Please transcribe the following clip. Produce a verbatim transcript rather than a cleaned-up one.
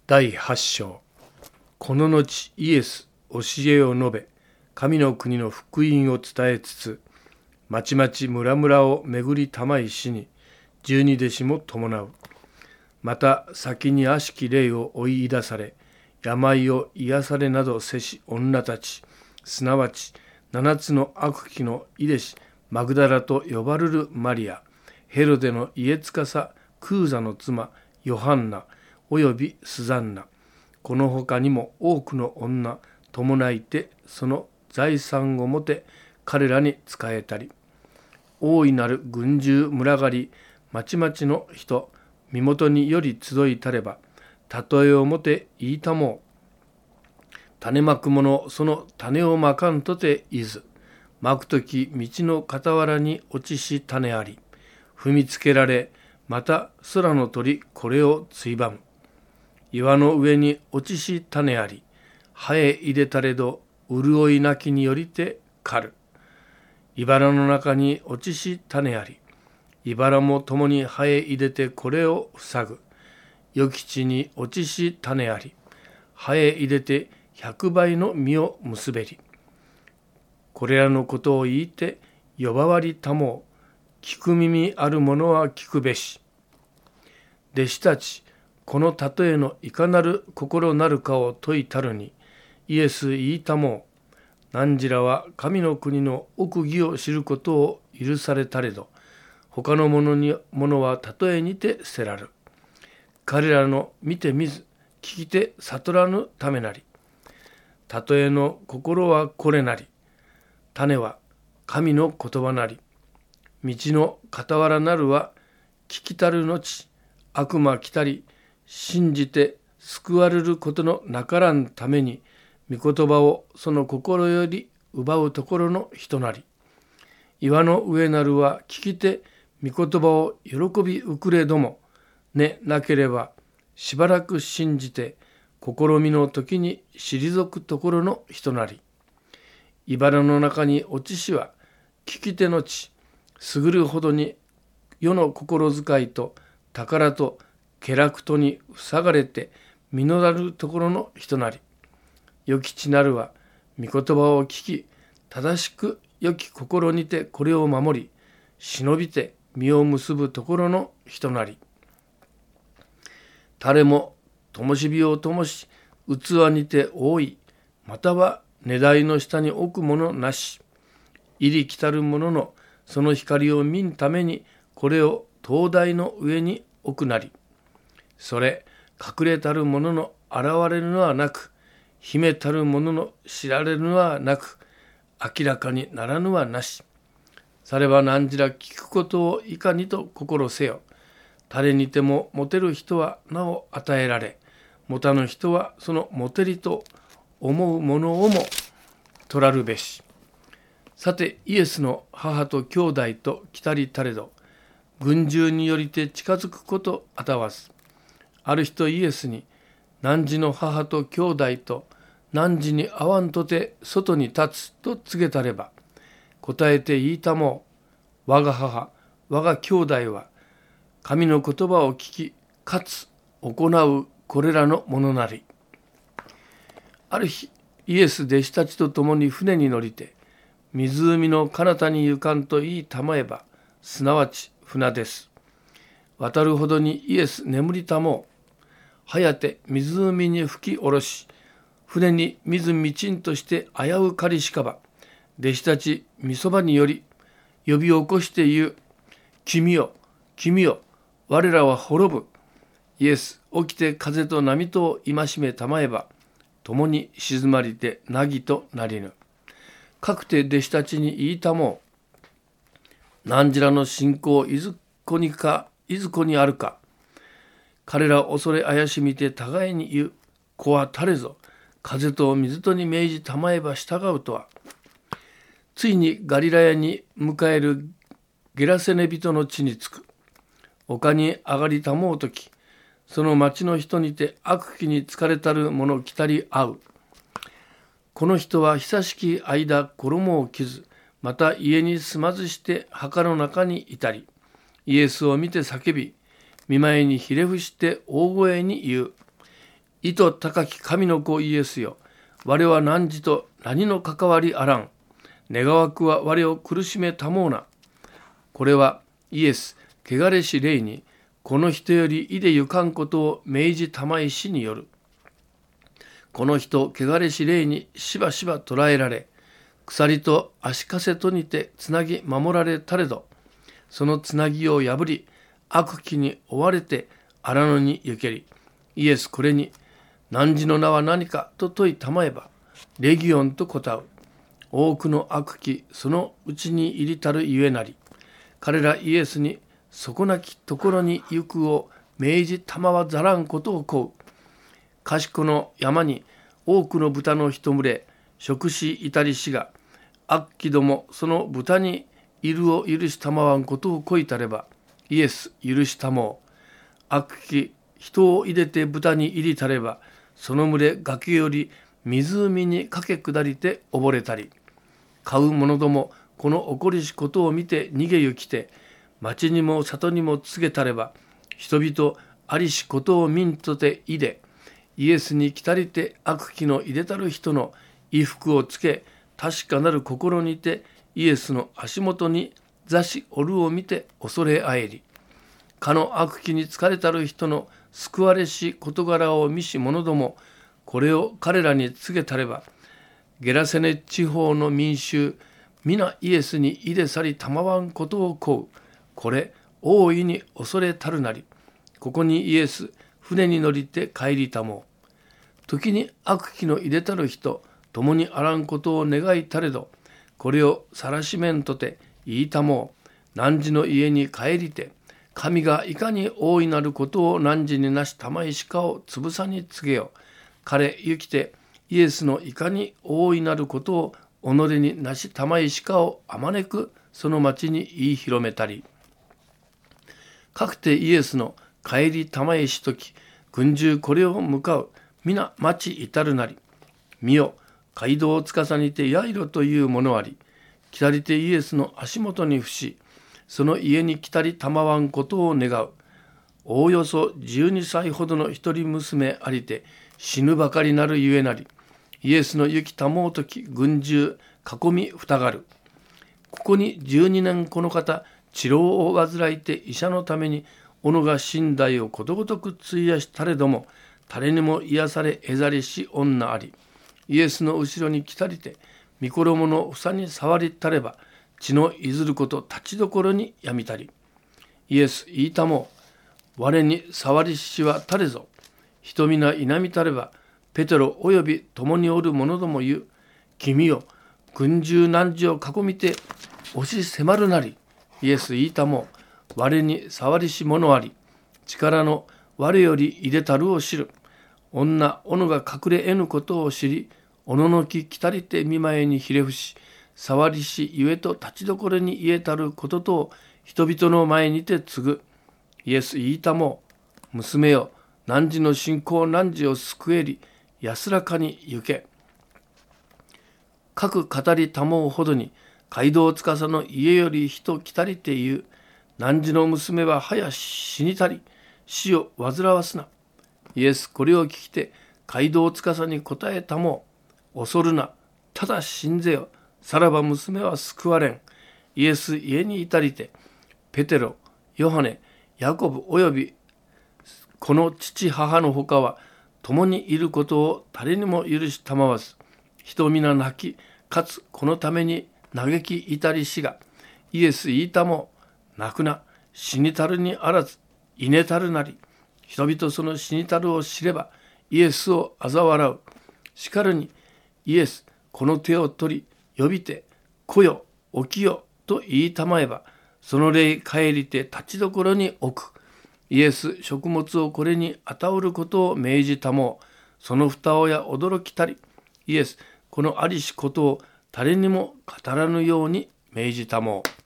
だいはち章。この後イエス教えを述べ、神の国の福音を伝えつつ、まちまち村々を巡りたまいしに、十二弟子も伴う。また先に悪しき霊を追い出され、病を癒されなどせし女たち、すなわち七つの悪鬼の遺弟子マグダラと呼ばれるマリア、ヘロデの家司クーザの妻ヨハンナ、およびスザンナ、この他にも多くの女伴いて、その財産をもて彼らに仕えたり、大いなる軍中群がり、まちまちの人身元により集いたれば、例えをもて言いたもう。種まく者その種をまかんとていず、まくとき道の傍らに落ちし種あり、踏みつけられ、また空の鳥これをついばむ。岩の上に落ちし種あり、葉へ入れたれど潤いなきによりて刈る。茨の中に落ちし種あり、茨も共に葉へ入れてこれを塞ぐ。与吉に落ちし種あり、葉へ入れて百倍の実を結べり。これらのことを言いて呼ばわりたもう。聞く耳ある者は聞くべし。弟子たち、この例えのいかなる心なるかを説いたるに、イエス言いたもう。汝らは神の国の奥義を知ることを許されたれど、他の者に者は例えにて捨てらる。彼らの見て見ず、聞きて悟らぬためなり。例えの心はこれなり。種は神の言葉なり。道の傍らなるは聞きたる後、悪魔来たり、信じて救われることのなからんために、御言葉をその心より奪うところの人なり。岩の上なるは聞きて御言葉を喜びうくれども、ねなければしばらく信じて試みの時に退くところの人なり。茨の中に落ちしは聞き手の地、優るほどに世の心遣いと宝と気楽とに塞がれて実らるところの人なり。良き地なるは御言葉を聞き、正しく良き心にてこれを守り、忍びて実を結ぶところの人なり。誰も灯火を灯し、器にて覆い、または根台の下に置くものなし。入り来たるもののその光を見んために、これを灯台の上に置くなり。それ隠れたるものの現れるのはなく、秘めたるものの知られるのはなく、明らかにならぬはなし。されば何ら聞くことをいかにと心せよ。誰にても持てる人はなお与えられ、持たぬ人はその持てりと思うものをも取らるべし。さてイエスの母と兄弟と来たりたれど、軍中によりて近づくことあたわず。ある人イエスに、汝の母と兄弟と汝に会わんとて外に立つと告げたれば、答えて言いたもう。我が母、我が兄弟は神の言葉を聞き、かつ行うこれらのものなり。ある日、イエス弟子たちと共に船に乗りて、湖の彼方に行かんと言いたまえば、すなわち船です。渡るほどにイエス眠りたもう。はやて湖に吹き下ろし、船に水みちんとして危うかりしかば、弟子たちみそばにより呼び起こして言う。君よ、君よ、我らは滅ぶ。イエス起きて風と波とを戒めたまえば、共に静まりて凪となりぬ。かくて弟子たちに言いたもう。何らの信仰いずこにかいずこにあるか。彼ら恐れ怪しみて互いに言う。子は誰ぞ、風と水とに命じたまえば従うとは。ついにガリラヤに迎えるゲラセネ人の地に着く。丘に上がりたもうとき、その町の人にて悪鬼に疲れたる者来たり会う。この人は久しき間衣を着ず、また家に住まずして墓の中にいたり、イエスを見て叫び、見舞いにひれ伏して大声に言う。 意図高き神の子イエスよ。我は汝と何の関わりあらん。願わくは我を苦しめたもうな。これはイエス、汚れし霊に、この人よりいでゆかんことを命じたまいしによる。この人、汚れし霊にしばしば捕らえられ、鎖と足かせとにてつなぎ守られたれど、そのつなぎを破り、悪鬼に追われて荒野に行けり、イエスこれに、汝の名は何かと問いたまえば、レギオンと答う。多くの悪鬼、そのうちに入りたるゆえなり、彼らイエスに底なきところに行くを命じたまわざらんことをこう。賢の山に多くの豚の一群れ、食しいたりしが、悪鬼どもその豚にいるを許したまわんことをこいたれば、イエス許したもう。悪鬼、人を入れて豚に入りたれば、その群れ崖より湖に駆け下りて溺れたり、買う者どもこの起こりしことを見て逃げ行きて、町にも里にも告げたれば、人々ありしことを見んとていで、イエスに来たりて悪鬼の入れたる人の衣服をつけ、確かなる心にてイエスの足元に座しおるを見て恐れあえり、かの悪鬼に疲れたる人の救われし事柄を見し者ども、これを彼らに告げたれば、ゲラセネ地方の民衆、皆イエスに入れ去りたまわんことをこう。これ、大いに恐れたるなり。ここにイエス、船に乗りて帰りたもう。時に悪鬼の入れたる人、共にあらんことを願いたれど、これをさらしめんとて言いたもう。汝の家に帰りて、神がいかに大いなることを汝になしたまいしかをつぶさに告げよ。彼行きて、イエスのいかに大いなることを己になしたまいしかをあまねくその町に言い広めたり。かくてイエスの帰りたまいしとき、群衆これを向かう、皆町至るなり。見よ、街道をつかさにてヤイロという者あり、来たりてイエスの足元に伏し、その家に来たりたまわんことを願う。おおよそじゅうにさいほどの一人娘ありて、死ぬばかりなるゆえなり。イエスの行きたもうとき、群衆囲みふたがる。ここにじゅうにねんこの方、治療を患いて医者のために、己が身代をことごとく費やしたれども、誰にも癒され得ざりし女あり。イエスの後ろに来たりて、御衣の房に触りたれば、血のいずること立ちどころにやみたり。イエス言いたもう、我に触りしはたれぞ。人皆いなみたれば、ペテロおよび共におる者ども言う。君よ、群衆汝を囲みて押し迫るなり。イエス言いたもう、我に触りし者あり。力の我より入れたるを知る。女、斧が隠れ得ぬことを知り、おののき来たりて見舞いにひれ伏し、触りしゆえと立ちどころに言えたることとを人々の前にて告ぐ。イエス言いたもう、娘よ、汝の信仰汝を救えり、安らかに行け。かく語りたもうほどに、街道司の家より人来たりて言う。汝の娘は早死にたり、死を煩わすな。イエスこれを聞きて、街道司に答えたもう、恐るな、ただ信ぜよ。さらば娘は救われん。イエス家に至りて、ペテロ、ヨハネ、ヤコブおよびこの父母のほかは共にいることを誰にも許したまわず、人皆泣き、かつこのために嘆き至りしが、イエス言いたも泣くな、死にたるにあらず、いねたるなり。人々その死にたるを知れば、イエスを嘲笑う。しかるに、イエス、この手を取り、呼びて、来よ、起きよ、と言いたまえば、その霊帰りて立ちどころに置く。イエス、食物をこれにあたおることを命じたもう。その蓋をや驚きたり。イエス、このありしことを誰にも語らぬように命じたもう。